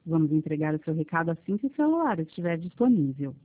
Vamos entregar o seu recado assim que o celular estiver disponível.